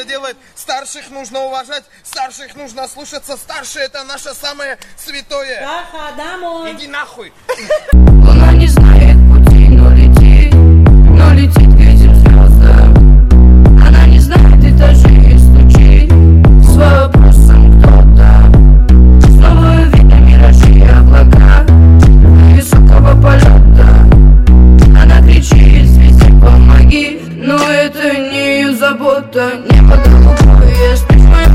это делает. Старших нужно уважать, старших нужно слушаться. Старшие — это наше самое святое. Каха, домой. Иди нахуй. Луна не знает пути, но летит к этим звездам. Она не знает этажей и стучит с вопросом кто-то. Снова видно миражи и облака высокого полета. Она кричит: звезде помоги, но это не ее забота. Небо голубое, спишь в моем